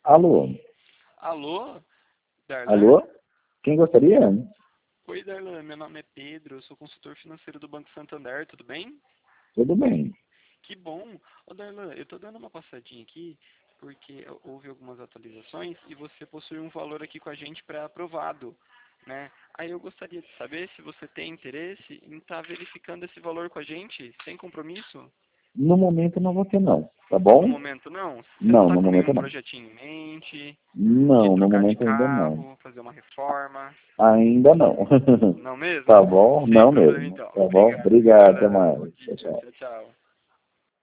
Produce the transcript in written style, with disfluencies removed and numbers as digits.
Alô? Alô, Darlan? Alô? Quem gostaria? Oi, Darlan, meu nome é Pedro, eu sou consultor financeiro do Banco Santander, tudo bem? Tudo bem. Que bom. Ô, Darlan, eu tô dando uma passadinha aqui porque houve algumas atualizações e você possui um valor aqui com a gente para aprovado, né? Aí eu gostaria de saber se você tem interesse em estar verificando esse valor com a gente, sem compromisso? No momento não vou ter não, tá No bom? momento não? Você não Não, está no com momento nenhum não. projetinho em mente de Não, no trocar de momento ainda não. carro, fazer uma reforma? Ainda não. Não mesmo? Tá bom? Sem Não problema mesmo. então. Tá bom? Obrigado, viu, Obrigado, até Darlan? mais. Bom Tchau, dia. tchau. Tchau, tchau.